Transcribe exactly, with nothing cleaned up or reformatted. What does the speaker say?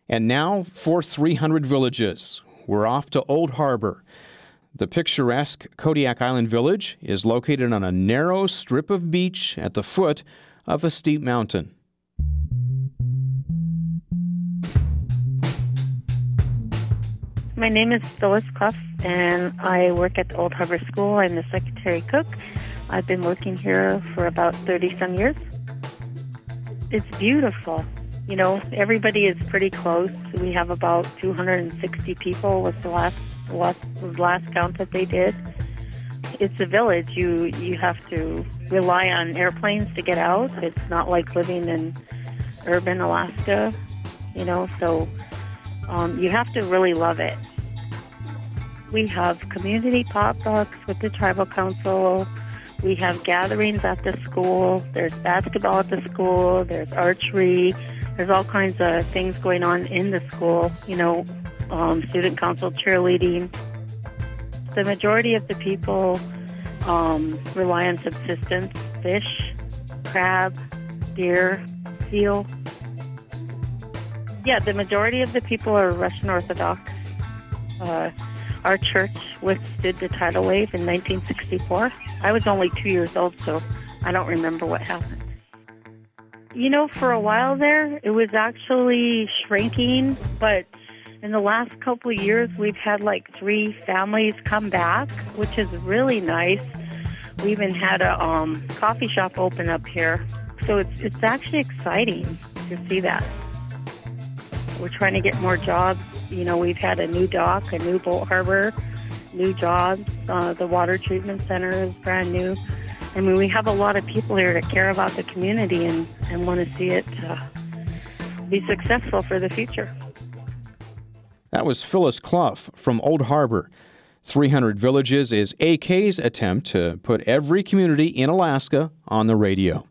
And now for three hundred Villages. We're off to Old Harbor. The picturesque Kodiak Island Village is located on a narrow strip of beach at the foot of a steep mountain. My name is Phyllis Clough, and I work at the Old Harbor School. I'm the secretary cook. I've been working here for about thirty-some years. It's beautiful. You know, everybody is pretty close. We have about two hundred sixty people was the last, last, last count that they did. It's a village. You, you have to rely on airplanes to get out. It's not like living in urban Alaska, you know, so um, you have to really love it. We have community potlucks with the tribal council. We have gatherings at the school. There's basketball at the school. There's archery. There's all kinds of things going on in the school, you know, um, student council cheerleading. The majority of the people um, rely on subsistence, fish, crab, deer, seal. Yeah, the majority of the people are Russian Orthodox. Uh, our church withstood the tidal wave in nineteen sixty-four. I was only two years old, so I don't remember what happened. You know, for a while there, it was actually shrinking, but in the last couple of years, we've had like three families come back, which is really nice. We even had a um, coffee shop open up here, so it's it's actually exciting to see that. We're trying to get more jobs. You know, we've had a new dock, a new boat harbor, new jobs. Uh, the water treatment center is brand new. I mean, we have a lot of people here that care about the community and, and want to see it uh, be successful for the future. That was Phyllis Clough from Old Harbor. three hundred Villages is A K's attempt to put every community in Alaska on the radio.